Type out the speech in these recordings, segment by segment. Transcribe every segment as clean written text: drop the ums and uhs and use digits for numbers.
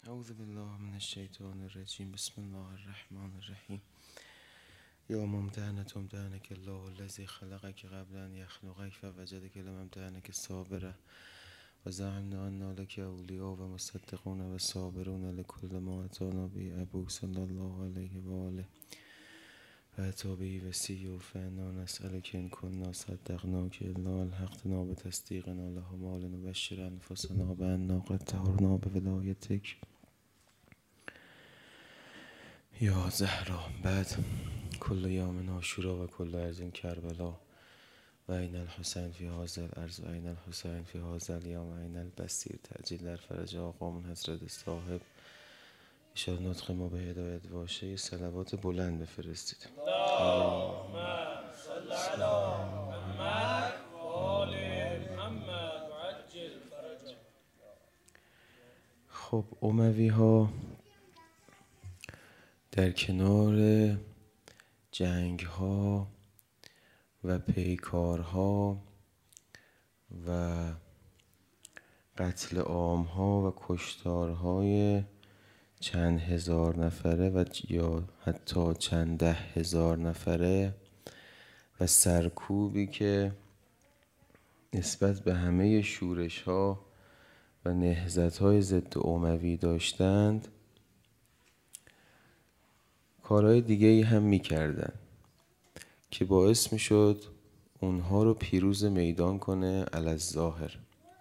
اعوذ بالله من الشیطان الرجیم. بسم الله الرحمن الرحیم. یا ممتحنة امتحنک الله الذی خلقک قبل ان یخلقک فوجدک لم امتحنک صابرا و زعمنا انا لک اولیاء و مصدقون و صابرون لکل ما اتانا به ابوک صلی الله علیه و آله و اتی به وصی فانا نسألک ان کنا صدقناک الا الحقتنا بتصدیقنا له ما لنبشر انفسنا بأنا قد طهرنا بولایتک یا زهرا. بعد کل یوم عاشورا و کل ارض کربلا و این الحسین فی هذا الارض و این الحسین فی هذا اليوم و این البصیر تعجیل در فرج آقامون حضرت صاحب ایشان نطق ما به هدایت واشه صلوات بلند بفرستید. اللهم صل علی محمد و آل محمد و عجل فرجهم. خب اموی ها در کنار جنگ ها و پیکارها و قتل عام ها و کشتارهای چند هزار نفره و یا حتی چند ده هزار نفره و سرکوبی که نسبت به همه شورش ها و نهضت های ضد اموی داشتند، کارهای دیگه ای هم می کردن که باعث می شد اونها رو پیروز میدان کنه علی الظاهر.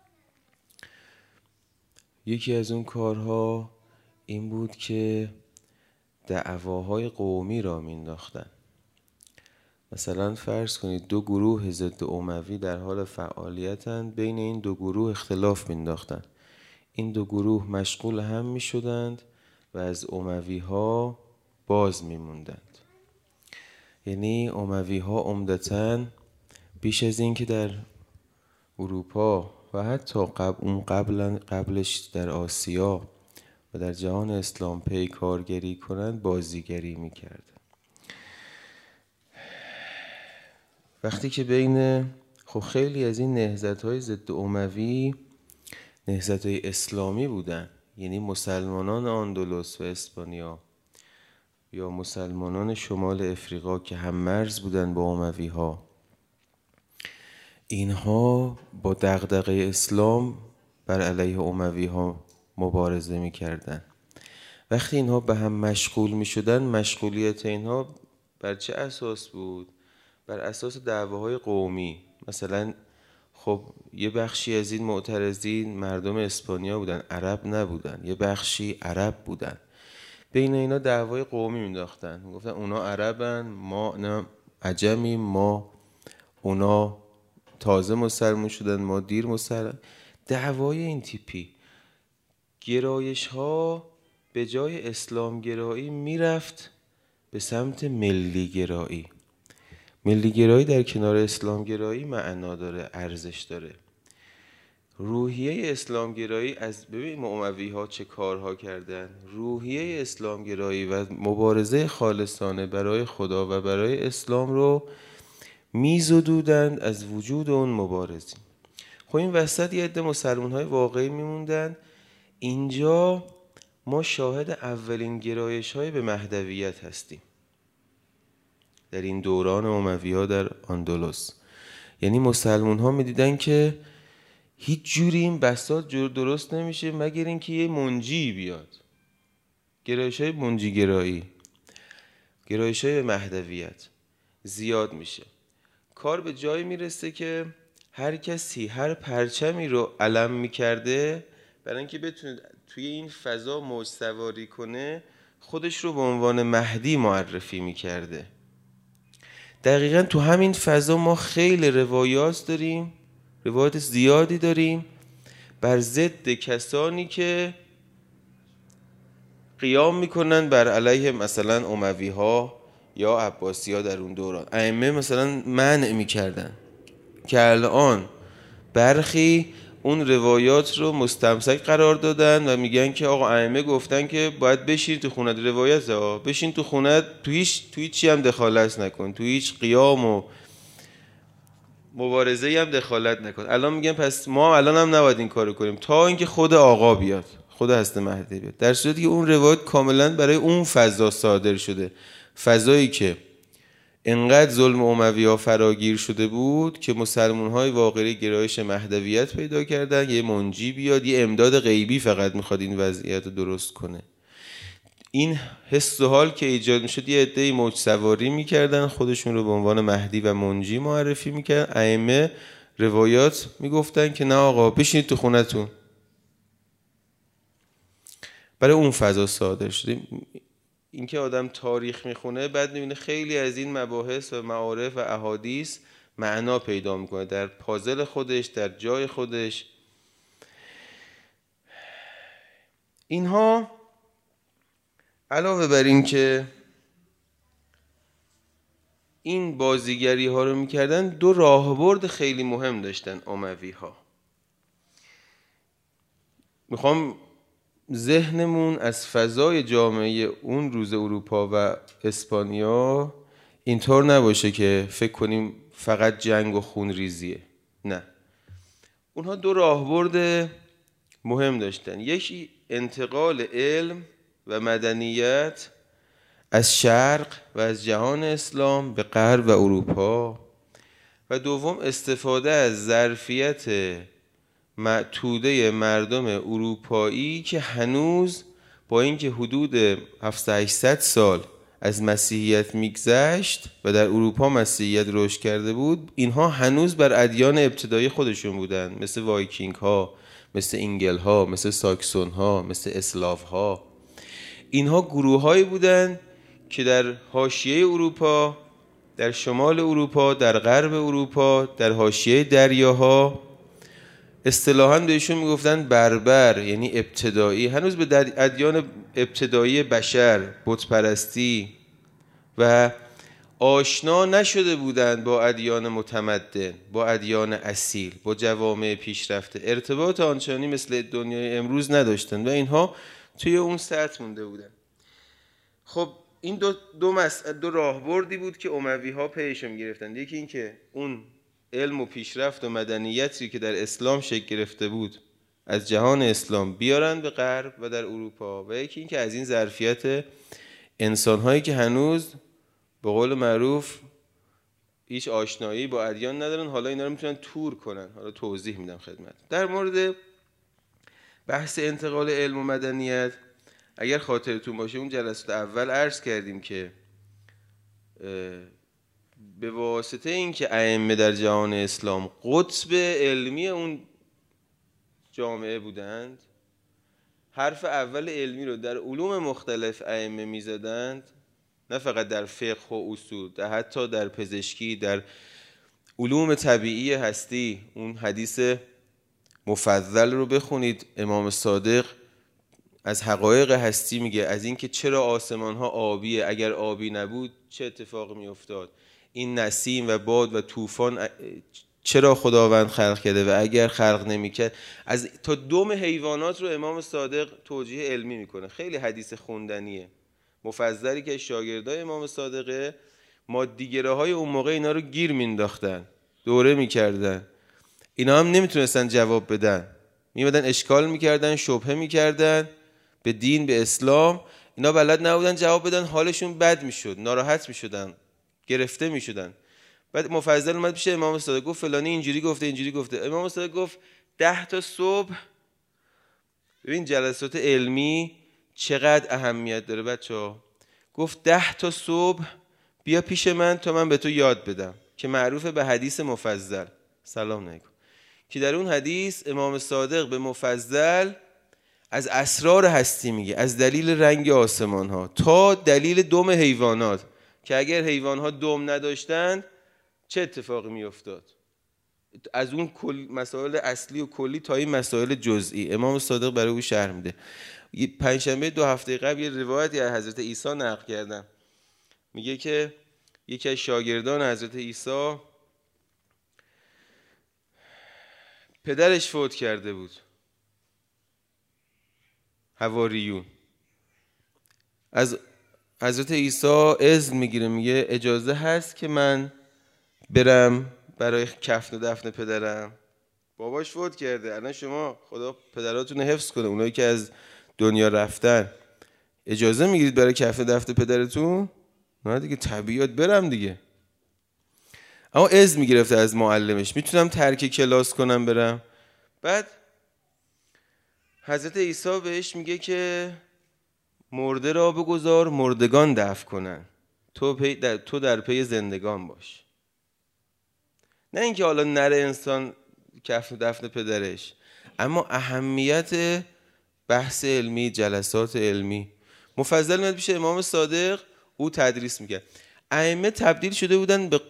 یکی از اون کارها این بود که دعواهای قومی را مینداختن. مثلا فرض کنید دو گروه ضد اموی در حال فعالیتند، بین این دو گروه اختلاف مینداختن. این دو گروه مشغول هم میشدند و از اموی ها باز میموندند. یعنی اموی ها عمدتاً بیش از این که در اروپا و حتی قبلش در آسیا و در جهان اسلام پیکارگری کنند، بازیگری میکرد. وقتی که بین خیلی از این نهضت‌های ضد اموی نهضت‌های اسلامی بودن، یعنی مسلمانان اندلس و اسپانیا یا مسلمانان شمال افریقا که هم مرز بودن با اموی ها، اینها با دغدغه اسلام بر علیه اموی ها مبارزه می کردن. وقتی اینها به هم مشغول می شدن، مشغولیت اینها بر چه اساس بود؟ بر اساس دعواهای قومی. مثلا خب یه بخشی از این معترضین مردم اسپانیا بودن، عرب نبودن. یه بخشی عرب بودن. بین اینا دعوای قومی مینداختن، گفتن اونا عربن، ما نه عجمیم، ما اونا تازه مسلمون شدن، ما دیر مسلمون. دعوای این تیپی. گرایش ها به جای اسلام گرایی میرفت به سمت ملی گرایی. ملی گرایی در کنار اسلام گرایی معنا داره، ارزش داره. روحیه اسلام گرایی از ببین اموی ها چه کارها کردن. روحیه اسلام گرایی و مبارزه خالصانه برای خدا و برای اسلام رو میزدودند از وجود اون مبارزین. خب این وسط یه عده مسلمان های واقعی میموندن. اینجا ما شاهد اولین گرایش های به مهدویت هستیم در این دوران اموی ها در اندلس. یعنی مسلمان ها میدیدن که هیچ جوری این بساط درست نمیشه مگر اینکه یه منجی بیاد. گرایش های منجی گرایی، گرایش های به مهدویت زیاد میشه. کار به جایی میرسه که هر کسی هر پرچمی رو علم میکرده برای اینکه بتونه توی این فضا موج سواری کنه، خودش رو به عنوان مهدی معرفی میکرده. دقیقاً تو همین فضا ما خیلی روایات داریم، روایات زیادی داریم بر ضد کسانی که قیام میکنن بر علیه مثلا اموی ها یا عباسی ها در اون دوران. ائمه مثلا منع میکردن که الان برخی اون روایات رو مستمسک قرار دادن و میگن که آقا ائمه گفتن که باید بشین تو خونت، روایت ها، بشین تو خونت، تو هیچ چی هم دخالت نکن، تو هیچ قیام و مبارزه هم دخالت نکن. الان میگن پس ما الان هم نباید این کارو کنیم تا اینکه خود آقا بیاد. خود حضرت مهدی بیاد، در صورتی که اون روایت کاملا برای اون فضا صادر شده، فضایی که انقدر ظلم اموی‌ها فراگیر شده بود که مسلمان‌های واقعی گرایش مهدویت پیدا کردن، یه منجی بیاد، یه امداد غیبی فقط میخواد این وضعیت رو درست کنه. این حس و حال که ایجاد میشد، یه عده‌ای موج سواری میکردن، خودشون رو به عنوان مهدی و منجی معرفی میکردن. ائمه روایات میگفتن که نه آقا بشینید تو خونتون. برای اون فضا صادر شده. این که آدم تاریخ میخونه بعد میبینه خیلی از این مباحث و معارف و احادیث معنا پیدا میکنه در پازل خودش، در جای خودش. اینها علاوه بر این که این بازیگری ها رو میکردن، دو راهبرد خیلی مهم داشتن اموی ها. میخوام ذهنمون از فضای جامعه اون روز اروپا و اسپانیا اینطور نباشه که فکر کنیم فقط جنگ و خونریزیه. نه، اونها دو راهبرد مهم داشتن. یکی انتقال علم و مدنیت از شرق و از جهان اسلام به غرب و اروپا، و دوم استفاده از ظرفیت معتوده مردم اروپایی که هنوز با اینکه حدود 700-800 سال از مسیحیت میگذشت و در اروپا مسیحیت رشد کرده بود، اینها هنوز بر ادیان ابتدایی خودشون بودن، مثل وایکینگ ها، مثل انگل ها، مثل ساکسون ها، مثل اسلاف ها. اینها گروه هایی بودن که در حاشیه اروپا، در شمال اروپا، در غرب اروپا، در حاشیه دریاها، اصطلاحاً بهشون میگفتن بربر، یعنی ابتدایی، هنوز به ادیان ابتدایی بشر، بت پرستی و آشنا نشده بودند با ادیان متمدن، با ادیان اصیل، با جوامع پیشرفته، ارتباط آنچنانی مثل دنیای امروز نداشتند و اینها توی اون سطح مونده بودن. خب این دو راهبردی بود که اموی ها پیشم گرفتند. یکی این که اون علم و پیشرفت و مدنیتی که در اسلام شکل گرفته بود از جهان اسلام بیارن به غرب و در اروپا، و یکی این که از این ظرفیت انسان‌هایی که هنوز به قول معروف هیچ آشنایی با ادیان ندارن، حالا اینا رو میتونن تور کنن. حالا توضیح میدم خدمت. در مورد بحث انتقال علم و مدنیت، اگر خاطرتون باشه اون جلسات اول عرض کردیم که به واسطه اینکه ائمه در جهان اسلام قطب علمی اون جامعه بودند، حرف اول علمی رو در علوم مختلف ائمه میزدند، نه فقط در فقه و اصول، در حتی در پزشکی، در علوم طبیعی هستی. اون حدیث مفضل رو بخونید، امام صادق از حقایق هستی میگه، از اینکه چرا آسمان ها آبیه، اگر آبی نبود چه اتفاقی میافتاد، این نسیم و باد و طوفان چرا خداوند خلق کرده و اگر خلق نمیکرد، از تا دم حیوانات رو امام صادق توجیه علمی میکنه. خیلی حدیث خوندنیه، مفضلی که شاگردای امام صادقه، مادیگره های اون موقع اینا رو گیر مینداختن، دوره میکردن، اینا هم نمیتونستن جواب بدن، میمدن اشکال میکردن، شبهه میکردن به دین، به اسلام. اینا بلد نبودن جواب بدن، حالشون بد میشد، ناراحت میشدن، گرفته میشدن. بعد مفضل اومد پیش امام صادق گفت فلانی اینجوری گفته، اینجوری گفته. امام صادق گفت 10 تا صبح، ببین جلسات علمی چقدر اهمیت داره بچه‌ها، گفت 10 تا صبح بیا پیش من تا من به تو یاد بدم، که معروفه به حدیث مفضل. سلام علیکم. که در اون حدیث امام صادق به مفضل از اسرار هستی میگه، از دلیل رنگ آسمان ها تا دلیل دم حیوانات، که اگر حیوان ها دم نداشتن چه اتفاقی میافتاد، از اون مسائل اصلی و کلی تا این مسائل جزئی امام صادق برای او شرح میده. پنجشنبه 2 هفته قبل یه روایتی از حضرت عیسی نقل کردم، میگه که یکی از شاگردان حضرت عیسی پدرش فوت کرده بود، حواریون، از حضرت عیسی اذن میگیره، میگه اجازه هست که من برم برای کفن و دفن پدرم؟ باباش فوت کرده. الان شما خدا پدراتون رو حفظ کنه، اونایی که از دنیا رفتن، اجازه میگیرید برای کفن دفن پدرتون؟ نه دیگه، طبیعیات برم دیگه. اما اذن میگرفته از معلمش، میتونم ترک کلاس کنم برم؟ بعد حضرت عیسی بهش میگه که مرده را بگذار مردگان دفن کنن، تو در پی زندگان باش. نه اینکه حالا نره انسان کفن دفن پدرش، اما اهمیت بحث علمی، جلسات علمی. مفضل میاد پیش امام صادق، او تدریس میکرد. ائمه تبدیل شده بودن به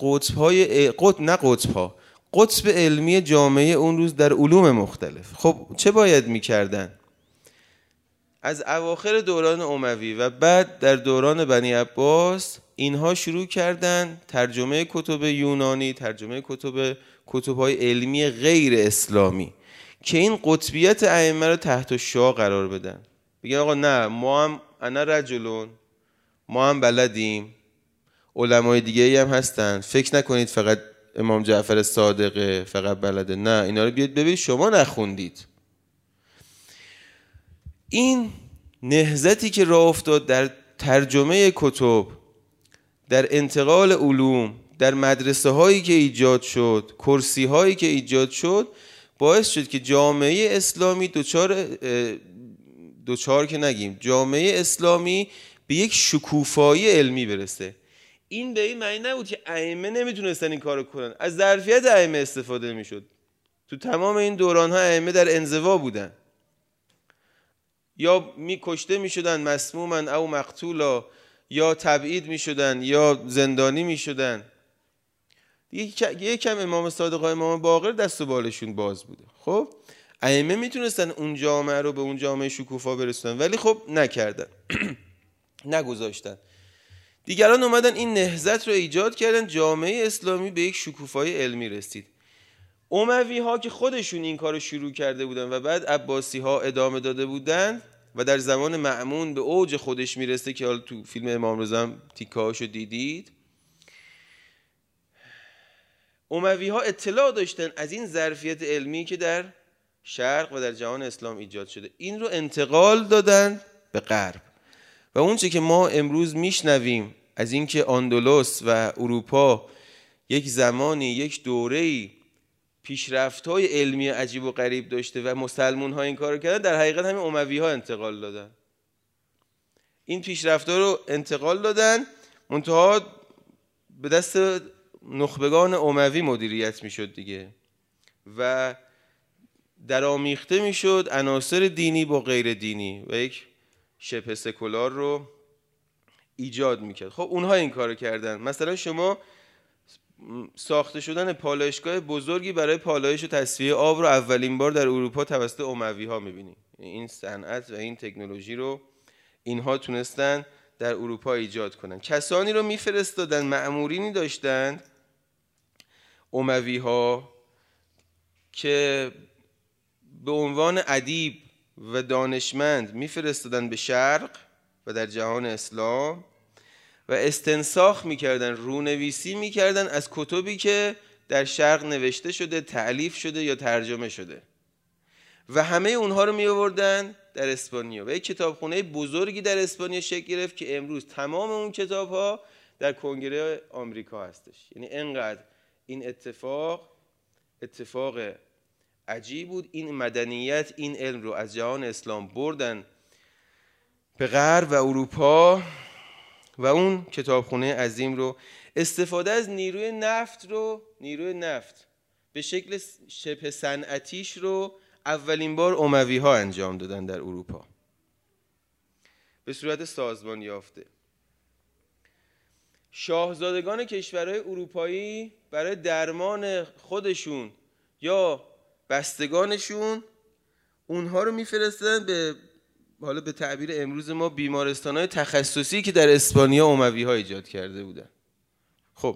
قطب علمی جامعه اون روز در علوم مختلف. خب چه باید میکردن؟ از اواخر دوران اموی و بعد در دوران بنی عباس اینها شروع کردن ترجمه کتب یونانی، ترجمه کتب‌های علمی غیر اسلامی که این قطبیت ائمه رو تحت شعاع قرار بدن. بگن آقا نه، ما هم انا رجلون، ما هم بلدیم، علمای دیگه هم هستن، فکر نکنید فقط امام جعفر صادقه فقط بلده، نه، اینا رو بیاد ببینید شما نخوندید. این نهضتی که راه افتاد در ترجمه کتب، در انتقال علوم، در مدرسه هایی که ایجاد شد، کرسی هایی که ایجاد شد، باعث شد که جامعه اسلامی دوچار که نگیم، جامعه اسلامی به یک شکوفایی علمی برسه. این به این معنی نبود که ائمه نمیتونستن این کارو کنن، از ظرفیت ائمه استفاده میشد. تو تمام این دوران ها ائمه در انزوا بودن، یا کشته میشدن مسمومن او مقتولا، یا تبعید میشدن یا زندانی میشدن. یکم امام صادق و امام باقر دست و بالشون باز بوده. خب ائمه میتونستن اون جامعه رو به اون جامعه شکوفا برسونن، ولی خب نکردن. نگذاشتن. دیگران اومدن این نهضت رو ایجاد کردن، جامعه اسلامی به یک شکوفایی علمی رسید. اموی ها که خودشون این کار رو شروع کرده بودن و بعد عباسی ها ادامه داده بودن و در زمان مأمون به اوج خودش میرسه که حالا تو فیلم امام رضا هم تیکه‌هاشو دیدید. اموی ها اطلاع داشتن از این ظرفیت علمی که در شرق و در جهان اسلام ایجاد شده، این رو انتقال دادن به غرب. و اون چه که ما امروز میشنویم از این که اندلس و اروپا یک زمانی، یک دوره‌ای پیشرفت‌های علمی عجیب و غریب داشته و مسلمان‌ها این کارو کردن، در حقیقت همین اموی‌ها انتقال دادن. این پیشرفت‌ها رو انتقال دادن، منتها به دست نخبگان اموی مدیریت میشد دیگه و درآمیخته میشد عناصر دینی با غیر دینی و یک شبه سکولار رو ایجاد میکرد. خب اونها این کارو کردن. مثلا شما ساخته شدن پالایشگاه بزرگی برای پالایش و تصفیه آب رو اولین بار در اروپا توسط اموی ها میبینید. این صنعت و این تکنولوژی رو اینها تونستن در اروپا ایجاد کنن. کسانی رو میفرستادن، مأمورینی داشتند اموی ها که به عنوان ادیب و دانشمند میفرستادن به شرق و در جهان اسلام و استنساخ میکردن، رونویسی میکردن از کتبی که در شرق نوشته شده، تألیف شده یا ترجمه شده و همه اونها رو میآوردن در اسپانیا و یک کتابخونه بزرگی در اسپانیا شکل گرفت که امروز تمام اون کتاب‌ها در کنگره آمریکا هستش. یعنی انقدر این اتفاق عجیب بود. این مدنیت، این علم رو از جهان اسلام بردن به غرب و اروپا و اون کتابخونه عظیم رو استفاده از نیروی نفت به شکل شبه صنعتیش رو اولین بار اموی ها انجام دادن در اروپا به صورت سازمان یافته. شاهزادگان کشورهای اروپایی برای درمان خودشون یا بستگانشون اونها رو میفرستن به، حالا به تعبیر امروز ما، بیمارستان‌های تخصصی که در اسپانیا اموی ها ایجاد کرده بودن. خب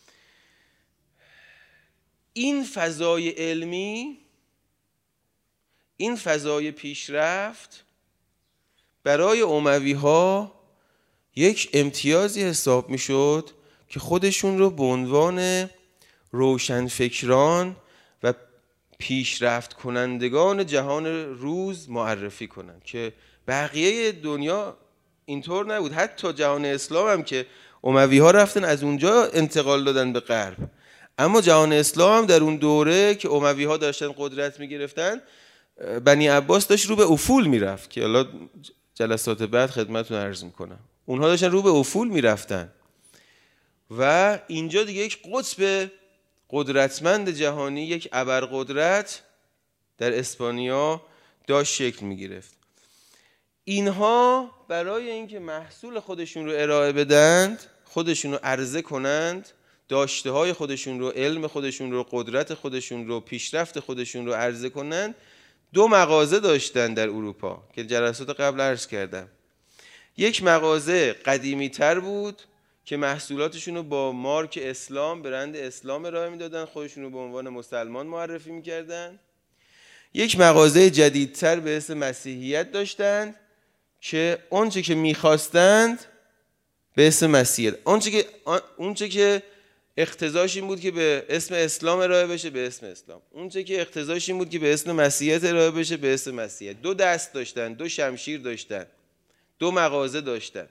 این فضای علمی، این فضای پیشرفت برای اموی ها یک امتیازی حساب می شد که خودشون رو به عنوان روشنفکران و پیشرفت کنندگان جهان روز معرفی کنن که بقیه دنیا اینطور نبود. حتی جهان اسلام هم که اموی ها رفتن از اونجا انتقال دادن به غرب، اما جهان اسلام هم در اون دوره که اموی ها داشتن قدرت میگرفتن، بنی عباس داشت رو به افول میرفت که حالا جلسات بعد خدمتتون عرض میکنم. اونها داشتن رو به افول میرفتن و اینجا دیگه یک قطب قدرتمند جهانی، یک ابرقدرت در اسپانیا داشت شکل میگرفت. اینها برای اینکه محصول خودشون رو ارائه بدند، خودشون رو عرضه کنند، داشته های خودشون رو، علم خودشون رو، قدرت خودشون رو، پیشرفت خودشون رو عرضه کنند، 2 مغازه داشتن در اروپا که جلسات قبل عرض کردم. یک مغازه قدیمی تر بود که محصولاتشون رو با مارک اسلام، برند اسلام ارائه میدادن، خودشون رو به عنوان مسلمان معرفی میکردن. یک مغازه جدیدتر به اسم مسیحیت داشتند که اونچه که میخواستند به اسم مسیحیت، اونچه که اقتضاش این بود که به اسم اسلام ارائه بشه به اسم اسلام، اونچه که اقتضاش این بود که به اسم مسیحیت ارائه بشه به اسم مسیحیت. 2 دست داشتن، 2 شمشیر داشتن، 2 مغازه داشتن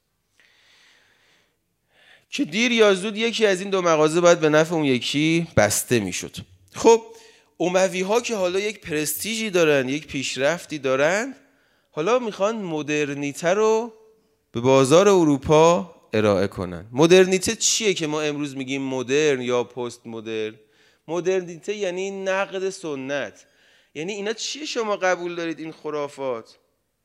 که دیر یا زود یکی از این 2 مغازه باید به نفع اون یکی بسته میشد. خب اموی ها که حالا یک پرستیژی دارن، یک پیشرفتی دارن، حالا میخوان مدرنیته رو به بازار اروپا ارائه کنن. مدرنیته چیه که ما امروز میگیم مدرن یا پست مدرن؟ مدرنیته یعنی نقد سنت. یعنی اینا چیه شما قبول دارید؟ این خرافات،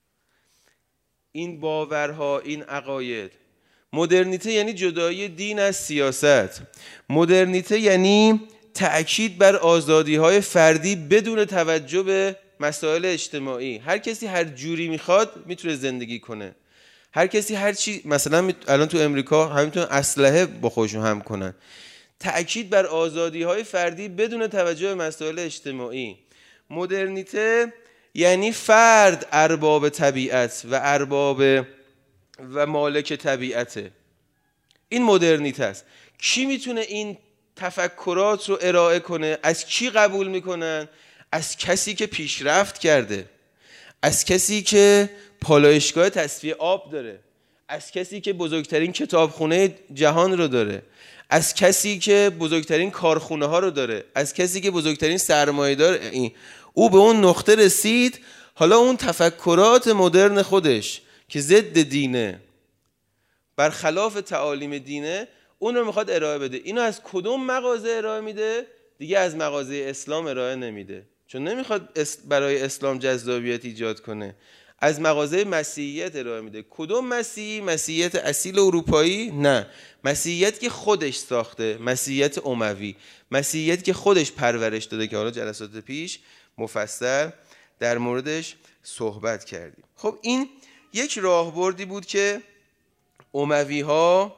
این باورها، این عقاید. مدرنیته یعنی جدایی دین از سیاست. مدرنیته یعنی تأکید بر آزادی‌های فردی بدون توجه به مسائل اجتماعی. هر کسی هر جوری میخواد میتونه زندگی کنه. هر کسی هر چی، مثلا الان تو امریکا همینطور اسلحه با خودشون هم کنن. تأکید بر آزادی‌های فردی بدون توجه به مسائل اجتماعی. مدرنیته یعنی فرد ارباب طبیعت و ارباب و مالک طبیعته. این مدرنیته است. کی میتونه این تفکرات رو ارائه کنه؟ از کی قبول میکنن؟ از کسی که پیشرفت کرده، از کسی که پالایشگاه تصفیه آب داره، از کسی که بزرگترین کتابخونه جهان رو داره، از کسی که بزرگترین کارخونه ها رو داره، از کسی که بزرگترین سرمایه داره. او به اون نقطه رسید. حالا اون تفکرات مدرن خودش که ضد دینه، برخلاف تعالیم دینه، اون رو میخواد ارائه بده. اینو از کدوم مغازه ارائه میده؟ دیگه از مغازه اسلام ارائه نمیده، چون نمیخواد برای اسلام جذابیت ایجاد کنه. از مغازه مسیحیت ارائه میده. کدوم مسیحی؟ مسیحیت اصیل اروپایی؟ نه، مسیحیت که خودش ساخته، مسیحیت اموی، مسیحیت که خودش پرورش داده که حالا جلسات پیش مفصل در موردش صحبت کردیم. خب این یک راهبردی بود که اموی ها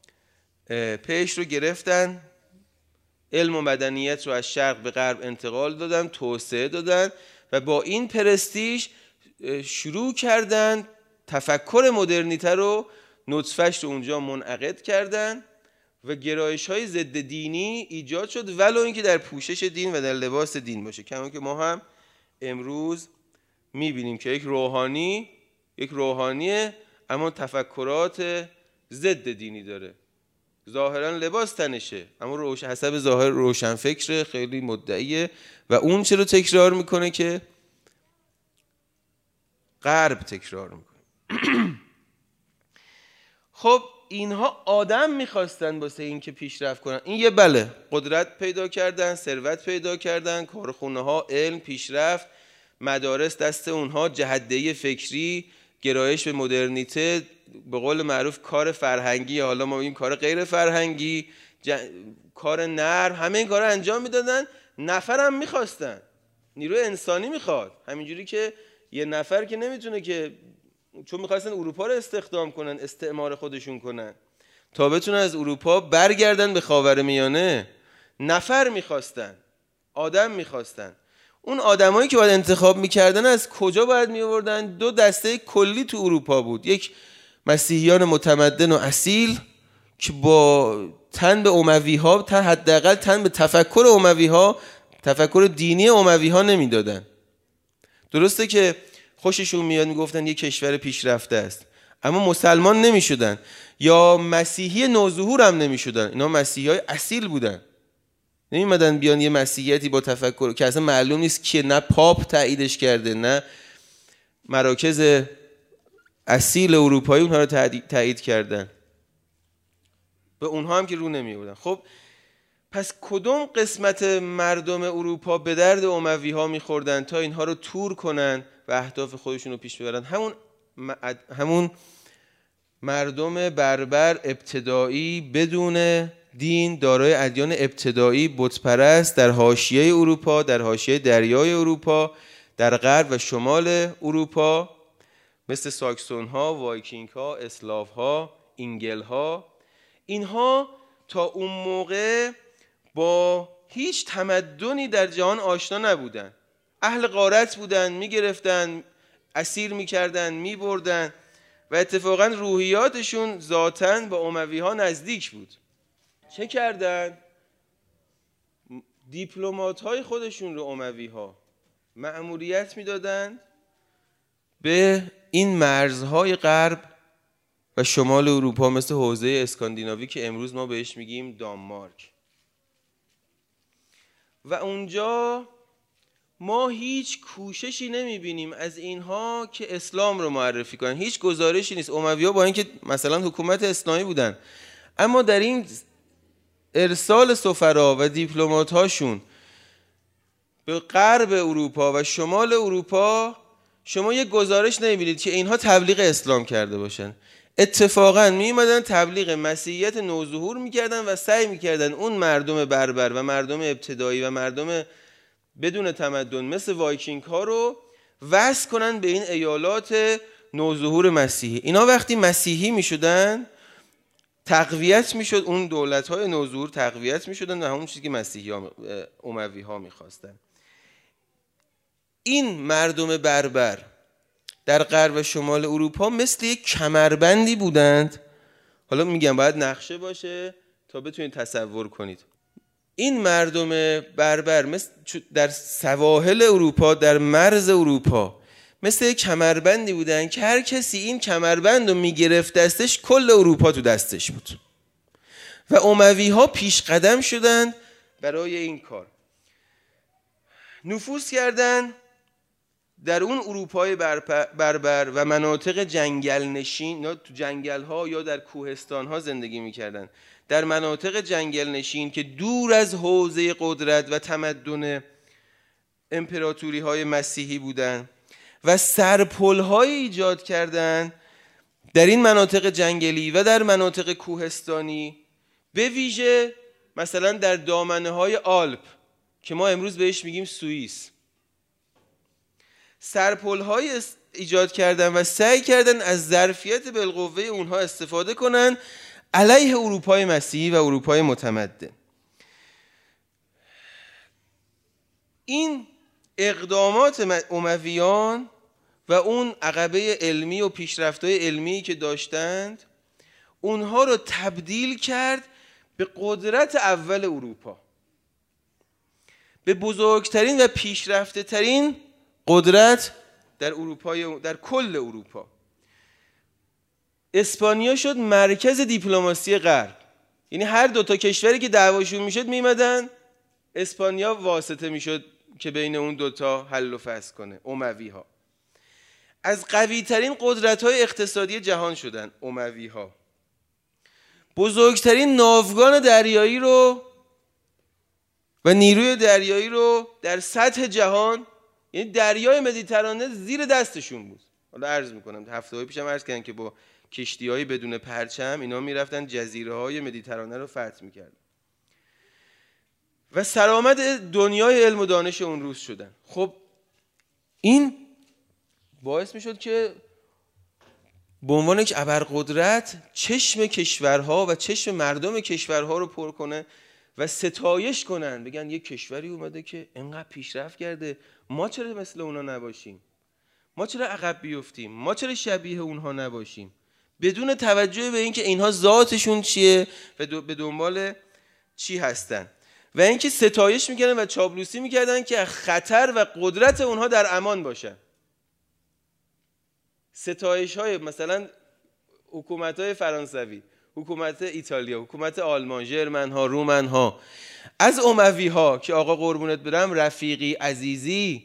پیش رو گرفتن، علم و مدنیت رو از شرق به غرب انتقال دادن، توسعه دادن و با این پرستیژ شروع کردن تفکر مدرنیته رو، نطفه‌اش رو اونجا منعقد کردن و گرایش‌های ضد دینی ایجاد شد، ولو اینکه در پوشش دین و در لباس دین باشه. کما که ما هم امروز می‌بینیم که یک روحانیه اما تفکرات ضد دینی داره. ظاهرا لباس تنشه اما حسب ظاهر روشن فکر، خیلی مدعیه و اون چه رو تکرار میکنه که غرب تکرار میکنه. خب اینها آدم میخواستن واسه این که پیشرفت کنن. این یه بله قدرت پیدا کردن، ثروت پیدا کردن، کارخونه ها، علم، پیشرفت، مدارس دست اونها، جهت‌دهی فکری، گرایش به مدرنیته، به قول معروف کار فرهنگی، حالا ما این کار غیر فرهنگی، کار نرم، همه این کارا انجام میدادن. نفرم میخواستن، نیروی انسانی میخواد. همینجوری که یه نفر که نمیتونه که، چون میخواستن اروپا رو استخدام کنن، استعمار خودشون کنن تا بتونن از اروپا برگردن به خاورمیانه. نفر میخواستن، آدم میخواستن. اون آدمایی که باید انتخاب میکردن از کجا باید میآوردن؟ 2 دسته کلی تو اروپا بود. یک مسیحیان متمدن و اصیل که با تن به اموی ها، حداقل تن به تفکر اموی ها، تفکر دینی اموی ها نمیدادن. درسته که خوششون میاد میگفتن یه کشور پیشرفته است، اما مسلمان نمیشدن یا مسیحی نوظهور هم نمیشدن. اینا مسیحی های اصیل بودن، نمیمدن بیان یه مسیحیتی با تفکر که اصلا معلوم نیست که نه پاپ تاییدش کرده نه مراکز اصیل اروپایی اونها رو تایید کردن، به اونها هم که رو نمیبودن. خب پس کدوم قسمت مردم اروپا به درد اموی ها میخوردن تا اینها رو تور کنن و اهداف خودشون رو پیش ببرن؟ همون مردم بربر ابتدایی بدون دین، دارای ادیان ابتدایی بتپرست در حاشیه اروپا، در حاشیه دریای اروپا، در غرب و شمال اروپا، مثل ساکسون ها، وایکینگ ها، اسلاف ها، اینگل ها. اینها تا اون موقع با هیچ تمدنی در جهان آشنا نبودن. اهل غارت بودن، میگرفتن، اسیر میکردن، میبردن و اتفاقا روحیاتشون ذاتاً با اموی ها نزدیک بود. چه کردن؟ دیپلمات های خودشون رو اموی ها مأموریت میدادن به این مرزهای غرب و شمال اروپا، مثل حوزه اسکاندیناوی که امروز ما بهش میگیم دانمارک. و اونجا ما هیچ کوششی نمیبینیم از اینها که اسلام رو معرفی کنن، هیچ گزارشی نیست. اموی‌ها با اینکه مثلا حکومت اسلامی بودن، اما در این ارسال سفرا و دیپلمات هاشون به غرب اروپا و شمال اروپا شما یک گزارش نمیبینید که اینها تبلیغ اسلام کرده باشن. اتفاقا میومدن تبلیغ مسیحیت نوظهور میکردن و سعی میکردن اون مردم بربر و مردم ابتدایی و مردم بدون تمدن مثل وایکینگ ها رو وصل کنن به این ایالات نوظهور مسیحی. اینا وقتی مسیحی میشدن تقویت میشد، اون دولت های نوظهور تقویت میشدن و همون چیزی که مسیحی ها اموی ها میخواستن. این مردم بربر در غرب و شمال اروپا مثل یک کمربندی بودند. حالا میگم باید نقشه باشه تا بتونید تصور کنید. این مردم بربر مثل در سواحل اروپا، در مرز اروپا، مثل یک کمربندی بودن که هر کسی این کمربند رو میگرفت دستش، کل اروپا تو دستش بود. و اموی ها پیش قدم شدن برای این کار. نفوذ کردن در اون اروپای بربر و مناطق جنگل نشین، تو جنگل ها یا در کوهستان ها زندگی میکردن، در مناطق جنگل نشین که دور از حوزه قدرت و تمدن امپراتوری های مسیحی بودن و سرپل های ایجاد کردن در این مناطق جنگلی و در مناطق کوهستانی، به ویژه مثلا در دامنه های آلپ که ما امروز بهش میگیم سوئیس. سرپل‌های ایجاد کردن و سعی کردن از ظرفیت بالقوه اونها استفاده کنن علیه اروپای مسیحی و اروپای متمدن. این اقدامات امویان و اون عقبه علمی و پیشرفت‌های علمی که داشتند، اونها رو تبدیل کرد به قدرت اول اروپا، به بزرگترین و پیشرفته ترین قدرت در اروپا، در کل اروپا. اسپانیا شد مرکز دیپلماسی غرب. یعنی هر دو تا کشوری که دعواشون میشد میمدن، اسپانیا واسطه میشد که بین اون دوتا حل و فصل کنه. اموی ها از قوی ترین قدرت های اقتصادی جهان شدن. اموی ها بزرگترین ناوگان دریایی رو و نیروی دریایی رو در سطح جهان، یعنی دریای مدیترانه زیر دستشون بود. حالا عرض میکنم هفته‌های پیشم عرض کردم که با کشتی‌های بدون پرچم اینا میرفتن جزیره‌های مدیترانه رو فتح میکردن و سرآمد دنیای علم و دانش اون روز شدن. خب این باعث میشد که به عنوان یک ابرقدرت چشم کشورها و چشم مردم کشورها رو پر کنه و ستایش کنن، بگن یک کشوری اومده که اینقدر پیشرفت کرده، ما چرا مثل اونا نباشیم؟ ما چرا عقب بیفتیم؟ ما چرا شبیه اونها نباشیم؟ بدون توجه به اینکه اینها ذاتشون چیه و به دنبال چی هستن. و اینکه ستایش میکردن و چاپلوسی میکردن که خطر و قدرت اونها در امان باشن. ستایش های مثلا حکومت های فرانسوی، حکومت ایتالیا، حکومت آلمان، ژرمن ها، رومن ها از اموی ها که آقا قربونت برم رفیقی عزیزی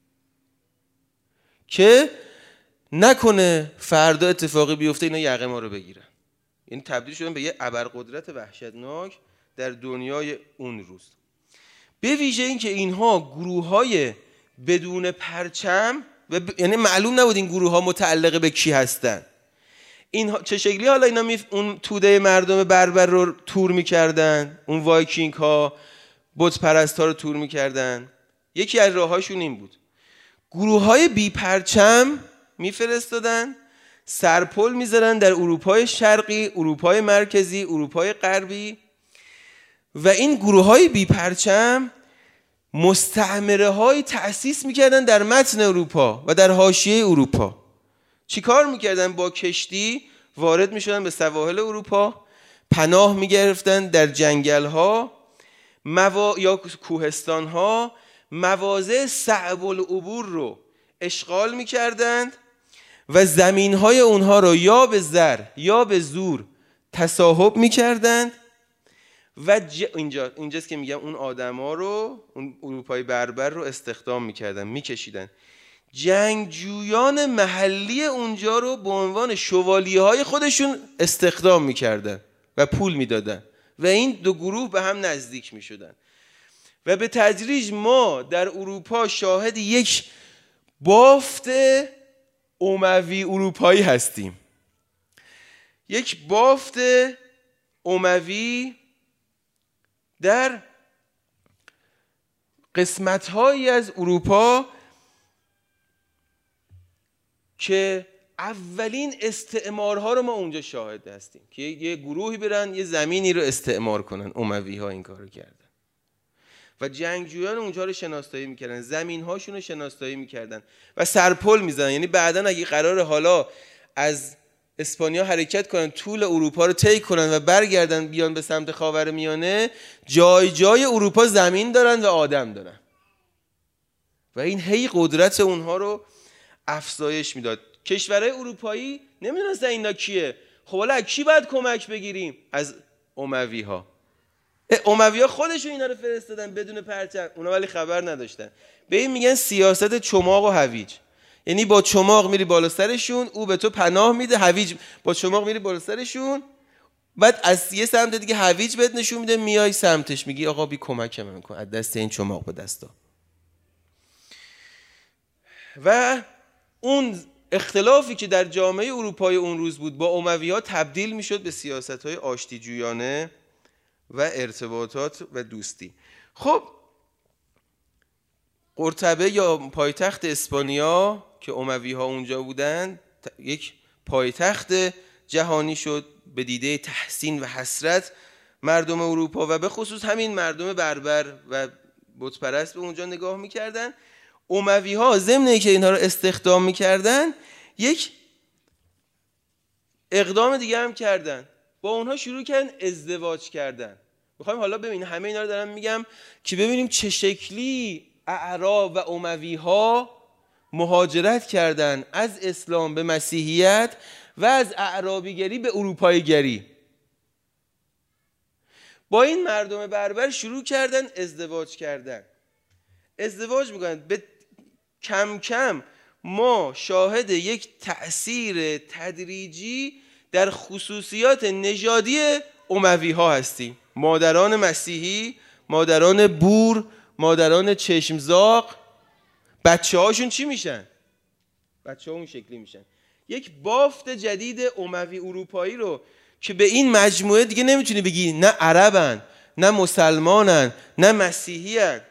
که نکنه فردا اتفاقی بیفته اینا یقه ما رو بگیرن. یعنی تبدیل شدن به یه ابرقدرت وحشتناک در دنیای اون روز. به ویژه این که اینها گروه‌های بدون پرچم یعنی معلوم نبود این گروه‌ها متعلق به کی هستن. اینها چه شکلی حالا اینا اون توده مردم بربر رو تور می‌کردن، اون وایکینگ ها بت پرست ها رو تور می‌کردن. یکی از راه‌هاشون این بود. گروه‌های بی پرچم میفرستادن، سرپل می‌ذارن در اروپای شرقی، اروپای مرکزی، اروپای غربی و این گروه‌های بی پرچم مستعمره‌های تأسیس می‌کردن در متن اروپا و در حاشیه اروپا. چیکار می‌کردن؟ با کشتی وارد می‌شدن به سواحل اروپا، پناه می‌گرفتن در جنگل‌ها یا کوهستان‌ها، مواضع صعب العبور رو اشغال می‌کردند و زمین‌های اونها رو یا به زر یا به زور تصاحب می‌کردند و اینجاست که میگم اون آدما رو، اون اروپای بربر رو استخدام می‌کردن، می‌کشیدن. جنگجویان محلی اونجا رو به عنوان شوالیه‌های خودشون استخدام می‌کردن و پول می‌دادن و این دو گروه به هم نزدیک می‌شدن و به تدریج ما در اروپا شاهد یک بافت اموی اروپایی هستیم. یک بافت اموی در قسمت‌هایی از اروپا که اولین استعمارها رو ما اونجا شاهد هستیم که یه گروهی برن یه زمینی رو استعمار کنن. اموی ها این کارو کردن و جنگجویان اونجا رو شناسایی میکردن، زمین هاشون رو شناسایی میکردن و سرپل میزنن. یعنی بعدن اگه قرار حالا از اسپانیا حرکت کنن، طول اروپا رو طی کنن و برگردن بیان به سمت خاورمیانه، جای جای اروپا زمین دارن و آدم دارن و این هی قدرت اونها رو افزایش میداد. کشورهای اروپایی نمیدونستن اینا کیه. خب حالا از کی باید کمک بگیریم؟ از اموی ها. اموی ها خودشون اینا رو فرستادن بدون پرچم، اونا ولی خبر نداشتن. به این میگن سیاست چماق و هویج. یعنی با چماق میری بالا سرشون، او به تو پناه میده. هویج با چماق میری بالا سرشون، بعد از یه سمت دیگه هویج بهت نشون میده، میای سمتش میگی آقا بی کمکم میکن، از دست این چماق به دستا. و اون اختلافی که در جامعه اروپای اون روز بود با اموی ها تبدیل میشد به سیاست‌های آشتیجویانه و ارتباطات و دوستی. خب قرطبه یا پایتخت اسپانیا که اموی ها اونجا بودن یک پایتخت جهانی شد به دیده تحسین و حسرت مردم اروپا و به خصوص همین مردم بربر و بت پرست به اونجا نگاه میکردن. اموی ها ضمن اینکه اینها رو استخدام میکردن یک اقدام دیگه هم کردن، با اونها شروع کردن ازدواج کردن. میخوایم حالا ببینیم، همه اینا رو دارم میگم که ببینیم چه شکلی اعراب و اموی ها مهاجرت کردن از اسلام به مسیحیت و از اعرابیگری به اروپاییگری. با این مردم بربر شروع کردن ازدواج کردن. ازدواج میکنن. به کم کم ما شاهد یک تأثیر تدریجی در خصوصیات نژادی اموی ها هستیم. مادران مسیحی، مادران بور، مادران چشمزاق، بچه هاشون چی میشن؟ بچه ها اون شکلی میشن. یک بافت جدید اموی اروپایی رو که به این مجموعه دیگه نمیتونی بگی نه عربن، نه مسلمانن، نه مسیحیان.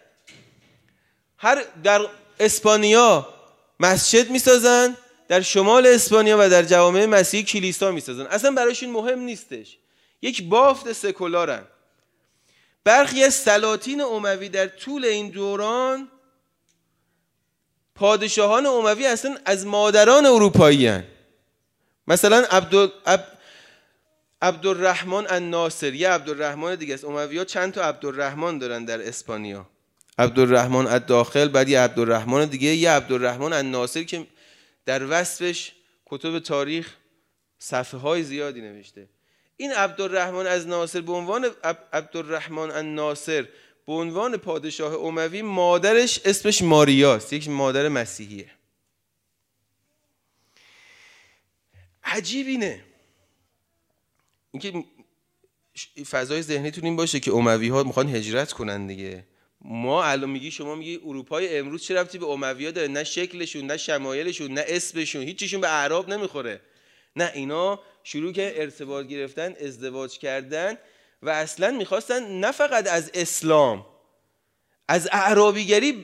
در اسپانیا مسجد میسازن، در شمال اسپانیا و در جوامع مسیحی کلیسا میسازن. اصلا براشون مهم نیستش. یک بافت سکولارن. برخی از سلاطین اموی در طول این دوران پادشاهان اموی اصلا از مادران اروپایی هن. مثلا عبدالرحمن الناصر، یه عبدالرحمن دیگه است. اموی‌ها چند تا عبدالرحمن دارن در اسپانیا، عبدالرحمن الداخل، بعد یه عبدالرحمن دیگه، یه عبدالرحمن الناصر که در وصفش کتب تاریخ صفحه های زیادی نوشته. این عبدالرحمن از ناصر به عنوان عبدالرحمن الناصر به عنوان پادشاه اموی، مادرش اسمش ماریاست، یک مادر مسیحیه. عجیب اینه اینکه فضای ذهنیتون این باشه که اموی ها میخوان هجرت کنن دیگه. ما الان میگی، شما میگی اروپای امروز چه ربطی به اموی ها داره؟ نه شکلشون، نه شمایلشون، نه اسمشون، هیچیشون به اعراب نمیخوره. نه، اینا شروع که ارتباط گرفتن، ازدواج کردن و اصلا میخواستن نه فقط از اسلام، از اعرابیگری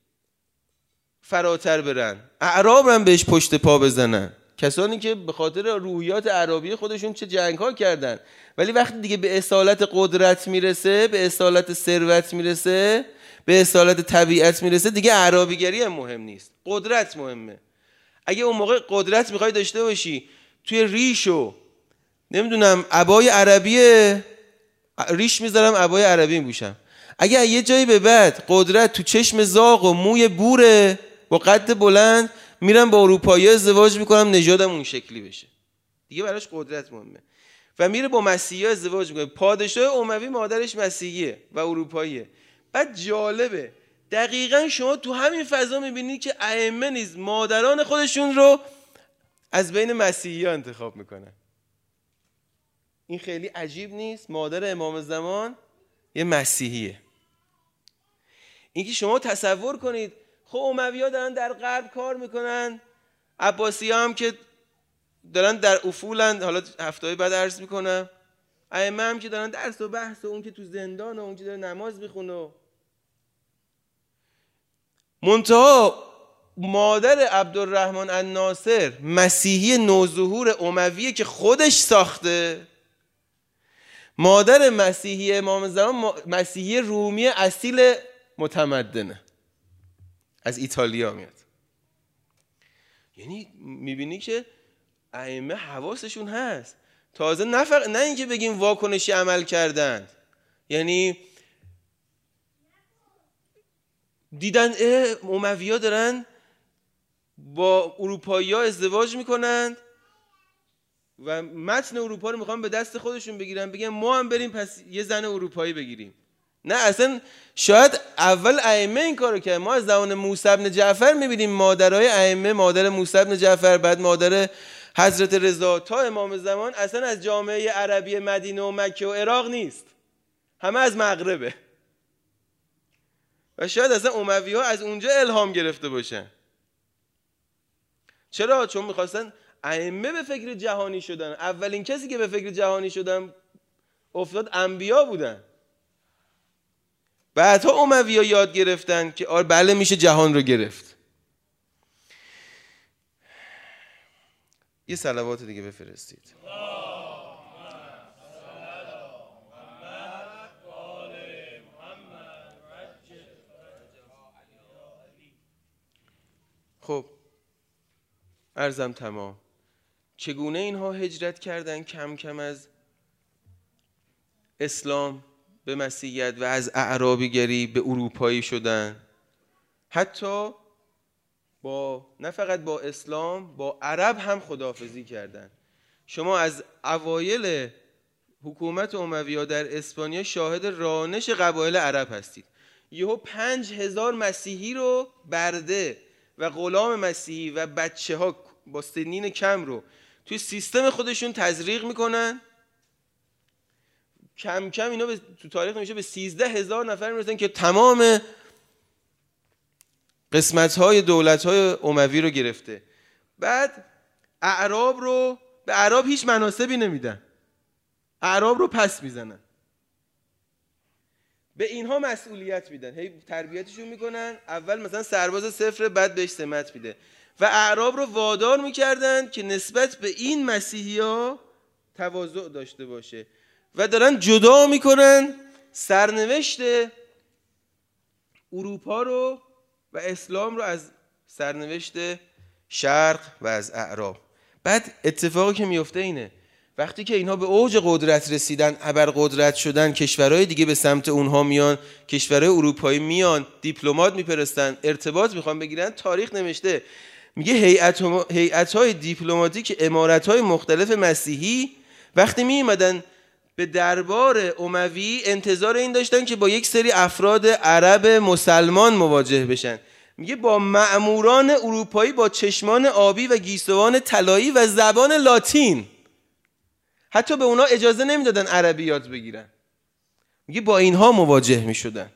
فراتر برن، اعراب هم بهش پشت پا بزنن. کسانی که به خاطر روحیات اعرابی خودشون چه جنگ ها کردن، ولی وقتی دیگه به اصالت قدرت میرسه، به اصالت ثروت میرسه، به اصالت طبیعت میرسه، دیگه اعرابیگری هم مهم نیست، قدرت مهمه. اگه اون موقع قدرت میخوای داشته باشی، توی ریشو نمیدونم عبای عربیه، ریش میذارم عبای عربی میپوشم. اگه یه جایی به بعد قدرت تو چشم زاغ و موی بوره با قد بلند، میرم با اروپایی ازدواج میکنم، نژادم اون شکلی بشه، دیگه براش قدرت مهمه. و میره با مسیحی ازدواج میکنه. پادشاه اموی مادرش مسیحیه و اروپاییه. بعد جالبه دقیقاً شما تو همین فضا میبینی که ائمه نیز مادران خودشون رو از بین مسیحی ها انتخاب میکنن. این خیلی عجیب نیست؟ مادر امام زمان یه مسیحیه. اینکه شما تصور کنید، خب اموی ها دارن در غرب کار میکنن، عباسی ها هم که دارن در افولن، حالا هفته‌های بعد عرض میکنم، ائمه هم که دارن درس و بحث، و اون که تو زندان، و اون که داره نماز میخونه. منتها مادر عبدالرحمن الناصر مسیحی نوظهور امویه که خودش ساخته، مادر مسیحی امام زمان مسیحی رومی اصیل متمدنه، از ایتالیا میاد. یعنی میبینی که ائمه حواسشون هست. تازه نه اینکه بگیم واکنشی عمل کردند، یعنی دیدن اموی‌ها دارن با اروپایی‌ها ازدواج میکنند و متن اروپا رو میخوان به دست خودشون بگیرن، بگن ما هم بریم پس یه زن اروپایی بگیریم. نه، اصلا شاید اول ائمه این کارو کرد. ما از زمان موسی بن جعفر میبینیم مادرای ائمه، مادر موسی بن جعفر، بعد مادر حضرت رضا تا امام زمان اصلا از جامعه عربی مدینه و مکه و عراق نیست، همه از مغربه. و شاید اصلا اموی ها از اونجا الهام گرفته باشن. چرا؟ چون میخواستن ائمه به فکر جهانی شدن. اولین کسی که به فکر جهانی شدن افتاد انبیا بودن. بعدها اموی ها یاد گرفتن که بله میشه جهان رو گرفت. یه صلوات دیگه بفرستید. خب عرضم تمام. چگونه اینها هجرت کردن کم کم از اسلام به مسیحیت و از اعرابیگری به اروپایی شدن، حتی نه فقط با اسلام، با عرب هم خداحافظی کردن. شما از اوایل حکومت اموی‌ها در اسپانیا شاهد رانش قبایل عرب هستید. یهو 5000 مسیحی رو برده و غلام مسیحی و بچه ها با سنین کم رو توی سیستم خودشون تزریق میکنن. کم کم اینا تو تاریخ نمیشه به 13000 نفر میرسن که تمام قسمت‌های دولت‌های اموی رو گرفته. بعد اعراب رو به اعراب هیچ مناصبی نمیدن، اعراب رو پس میزنن، به اینها مسئولیت میدن، هی تربیتشون میکنن. اول مثلا سرباز صفر، بعد بهش سمت میده و اعراب رو وادار میکردن که نسبت به این مسیحی‌ها تواضع داشته باشه و دارن جدا میکنن سرنوشت اروپا رو و اسلام رو از سرنوشت شرق و از اعراب. بعد اتفاقی که میفته اینه، وقتی که اینها به اوج قدرت رسیدن، ابرقدرت شدن، کشورهای دیگه به سمت اونها میان، کشورهای اروپایی میان، دیپلمات میفرستن، ارتباط میخوان بگیرن. تاریخ نوشته میگه هیئت‌های دیپلماتیک امارت‌های مختلف مسیحی وقتی میومدن به دربار اموی انتظار این داشتن که با یک سری افراد عرب مسلمان مواجه بشن. میگه با مأموران اروپایی با چشمان آبی و گیسوان طلایی و زبان لاتین، حتی به اونا اجازه نمیدادن عربی یاد بگیرن. میگه با اینها مواجه میشدن.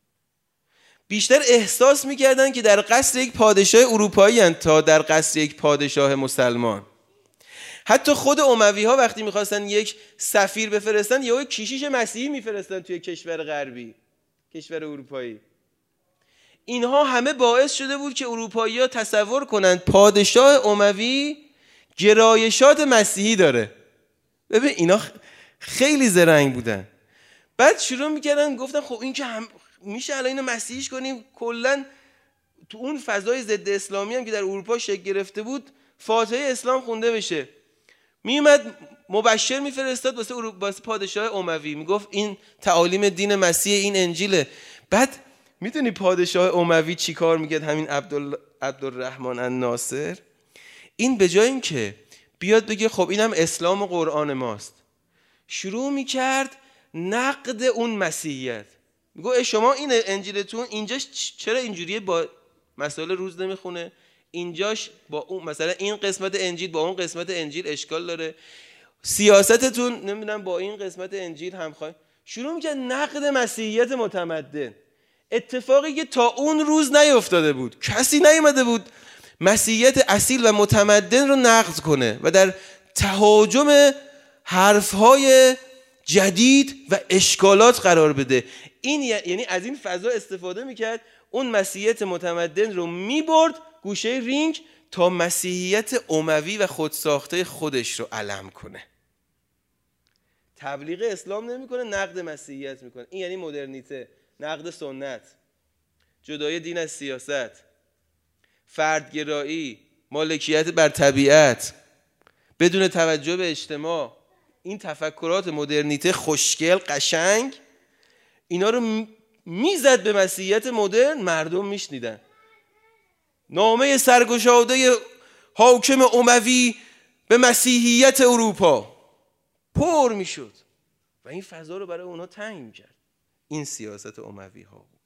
بیشتر احساس میکردن که در قصر یک پادشاه اروپایی هستند تا در قصر یک پادشاه مسلمان. حتی خود اموی ها وقتی میخواستن یک سفیر بفرستن یا یک کشیش مسیحی میفرستن توی کشور غربی، کشور اروپایی. اینها همه باعث شده بود که اروپایی ها تصور کنند پادشاه اموی گرایشات مسیحی داره. ببین اینا خیلی زرنگ بودن. بعد شروع میکردن گفتن خب این که میشه الان اینو مسیحیش کنیم، کلا تو اون فضای ضد اسلامی هم که در اروپا شکل گرفته بود فاتحه اسلام خونده بشه. میومد مبشر میفرستاد واسه پادشاه اموی، میگفت این تعالیم دین مسیح، این انجیله. بعد میدونی پادشاه اموی چی کار میکرد؟ همین عبدالرحمن الناصر، این به جای این که بیاد بگه خب اینم اسلام و قرآن ماست، شروع میکرد نقد اون مسیحیت. میگه شما این انجیلتون اینجاش چرا اینجوریه، با مسائل روز نمیخونه، اینجاش با اون مثلا این قسمت انجیل با اون قسمت انجیل اشکال داره، سیاستتون نمیدونم با این قسمت انجیل همخوانی. شروع میکرد نقد مسیحیت متمدن، اتفاقی که تا اون روز نیفتاده بود. کسی نیومده بود مسیحیت اصیل و متمدن رو نقد کنه و در تهاجم حرفهای جدید و اشکالات قرار بده. این یعنی از این فضا استفاده میکرد، اون مسیحیت متمدن رو میبرد گوشه رینگ تا مسیحیت اموی و خودساخته خودش رو علم کنه. تبلیغ اسلام نمیکنه، نقد مسیحیت میکنه. این یعنی مدرنیته، نقد سنت، جدای دین از سیاست، فردگرایی، مالکیت بر طبیعت، بدون توجه به اجتماع. این تفکرات مدرنیته خوشگل قشنگ، اینا رو میزد به مسیحیت مدرن، مردم میشنیدن. نامه سرگشاده حاکم اموی به مسیحیت اروپا پر میشد و این فضا رو برای اونها تنگ میکرد. این سیاست اموی ها بود.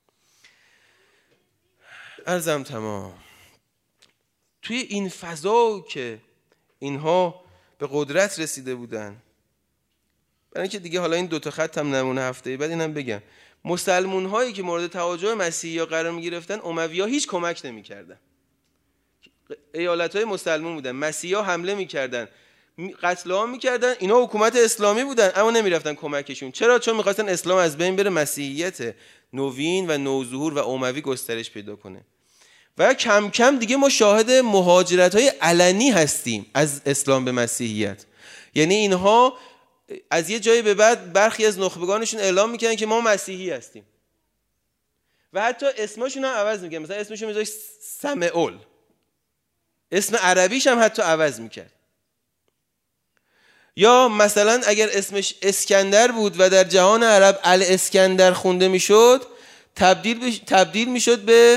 عرضم تمام. توی این فضا که اینها به قدرت رسیده بودن، برای اینکه دیگه حالا این دوتا خط هم نمونه، هفته بعد اینم بگم، مسلمون هایی که مورد توجه مسیحی ها قرار می گرفتن، اموی ها هیچ کمک نمی کردن. ایالت های مسلمون بودن، مسیحی ها حمله می کردن، قتل عام می کردن، اینا حکومت اسلامی بودن اما نمی رفتن کمکشون. چرا؟ چون می خواستن اسلام از بین بره، مسیحیت نوین و نوظهور و اموی گسترش پیدا کنه. و کم کم دیگه ما شاهد مهاجرت های علنی هستیم از اسلام به مسیحیت. یعنی اینها از یه جایی به بعد برخی از نخبگانشون اعلام میکنن که ما مسیحی هستیم و حتی اسمشون هم عوض میکنن. مثلا اسمشون میذاشت سمعول، اسم عربیش هم حتی عوض میکرد. یا مثلا اگر اسمش اسکندر بود و در جهان عرب الاسکندر خونده میشد، تبدیل میشد به،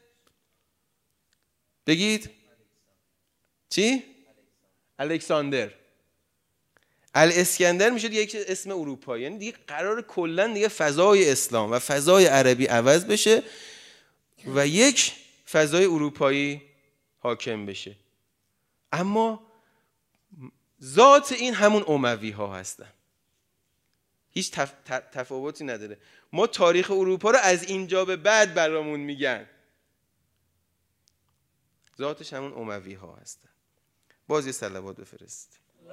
بگید چی؟ الکساندر. الاسکندر میشد یک اسم اروپایی. یعنی دیگه قرار کلا دیگه فضای اسلام و فضای عربی عوض بشه و یک فضای اروپایی حاکم بشه. اما ذات این همون اموی ها هستن، هیچ تفاوتی نداره. ما تاریخ اروپا رو از اینجا به بعد برامون میگن، ذاتش همون اموی ها هستن. باز یه صلوات بفرست.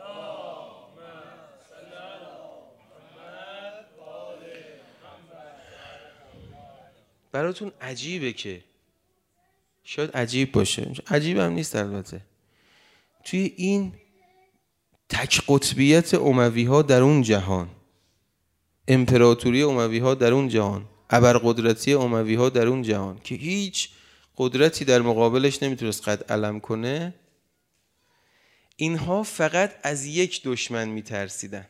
براتون عجیبه که، شاید عجیب باشه، عجیب هم نیست البته، توی این تک قطبیت اموی ها در اون جهان، امپراتوری اموی ها در اون جهان، ابرقدرتی اموی ها در اون جهان که هیچ قدرتی در مقابلش نمیتونست قد علم کنه، اینها فقط از یک دشمن میترسیدن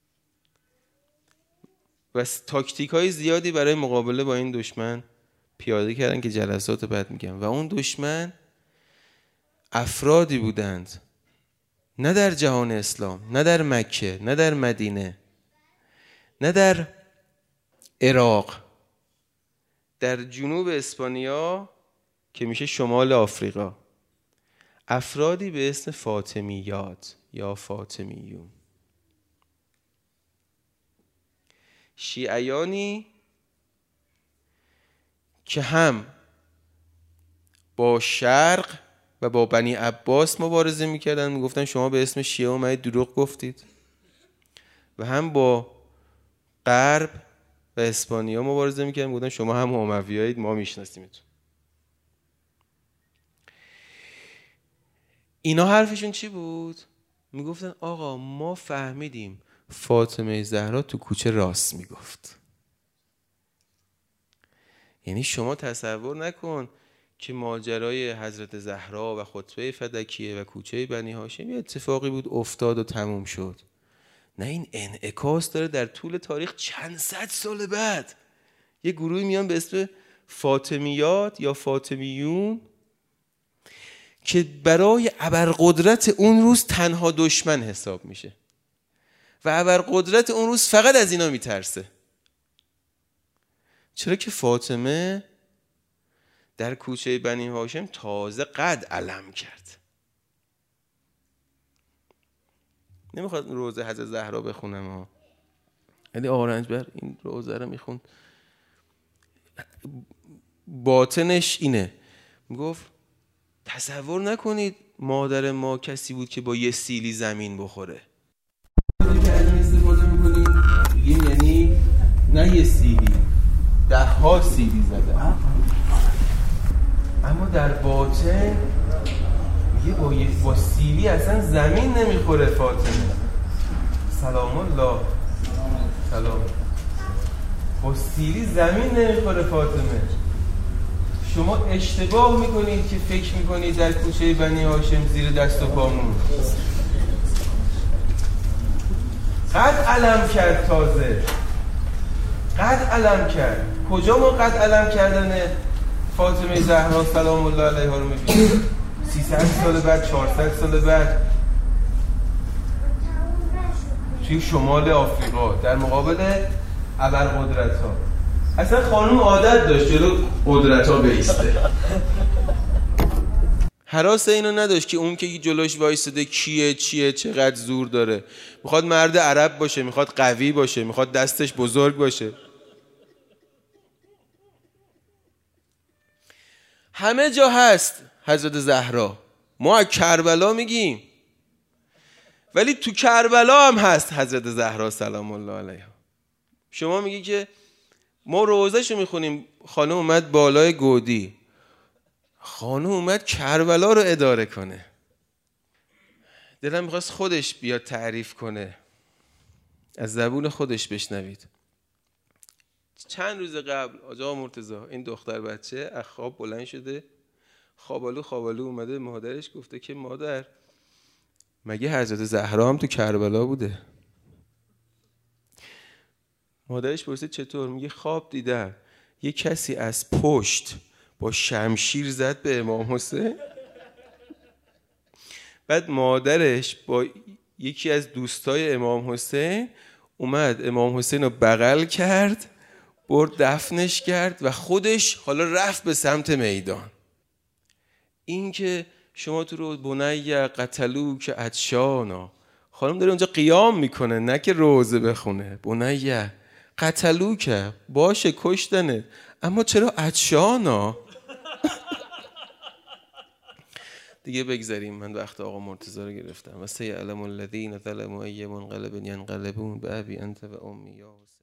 و تاکتیک های زیادی برای مقابله با این دشمن پیاده کردن که جلسات بعد میگم. و اون دشمن افرادی بودند، نه در جهان اسلام، نه در مکه، نه در مدینه، نه در عراق، در جنوب اسپانیا که میشه شمال آفریقا، افرادی به اسم فاطمیات یا فاطمیون، شیعیانی که هم با شرق و با بنی عباس مبارزه میکردن، میگفتن شما به اسم شیعه اومدید دروغ گفتید، و هم با غرب و اسپانیا مبارزه میکردن، میگفتن شما هم امویایید، ما میشناسیمتون. اینا حرفشون چی بود؟ میگفتن آقا ما فهمیدیم فاطمه زهرا تو کوچه راست میگفت. یعنی شما تصور نکن که ماجرای حضرت زهرا و خطبه فدکیه و کوچه بنی هاشم یه اتفاقی بود افتاد و تموم شد. نه، این انعکاس داره در طول تاریخ چند صد سال بعد. یه گروهی میان به اسم فاطمیات یا فاطمیون که برای ابرقدرت اون روز تنها دشمن حساب میشه و ابرقدرت اون روز فقط از اینا میترسه. چرا که فاطمه در کوچه بنی هاشم تازه قد علم کرد. نمیخواد روزه حضرت زهرا بخونم ها، ولی آرنجبر این روزه رو میخوند. باطنش اینه، میگفت تصور نکنید مادر ما کسی بود که با یه سیلی زمین بخوره. استفاده میکنیم یعنی نه یه سیلی، 10 سیلی زده، اما در باطن میگه با سیلی اصلا زمین نمیخوره فاطمه سلام الله سلام، با سیلی زمین نمیخوره فاطمه. شما اشتباه میکنید که فکر میکنید در کوچه بنی هاشم زیر دست و پامون. قد علم کرد، تازه قد علم کرد. کجا ما قد علم کردن فاطمه زهرا سلام الله علیها رو میبینیم؟ 300 سال بعد، 400 سال بعد توی شمال آفریقا در مقابل ابرقدرت ها. اصلا خانوم عادت داشت جلو قدرت ها بیسته، هراس اینو نداشت که اون که جلوش وایساده کیه چیه چقدر زور داره. میخواد مرد عرب باشه، میخواد قوی باشه، میخواد دستش بزرگ باشه. همه جا هست حضرت زهرا. ما از کربلا میگیم، ولی تو کربلا هم هست حضرت زهرا سلام الله علیها. شما میگی که ما روزهشو میخونیم، خانم اومد بالای گودی، خانم اومد کربلا رو اداره کنه. دلم میخواست خودش بیاد تعریف کنه، از زبون خودش بشنوید. چند روز قبل آقا مرتضی این دختر بچه از خواب بلند شده، خوابالو اومده، مادرش گفته که مادر مگه حضرت زهرا هم تو کربلا بوده؟ مادرش پرسید چطور؟ میگه خواب دیدم یه کسی از پشت با شمشیر زد به امام حسین، بعد مادرش با یکی از دوستای امام حسین اومد امام حسین رو بغل کرد، برد دفنش کرد و خودش حالا رفت به سمت میدان. این که شما تو رو بنی قتلو که عطشانا، خانم داره اونجا قیام میکنه، نه که روزه بخونه. بنی قتلو که باشه کشتنه، اما چرا عطشانا؟ دیگه بگذاریم، من وقت آقا مرتضی رو گرفتم. و سیعلم الذین ظلموا ای منقلب ینقلبون بأبی انت و امی یا حسین.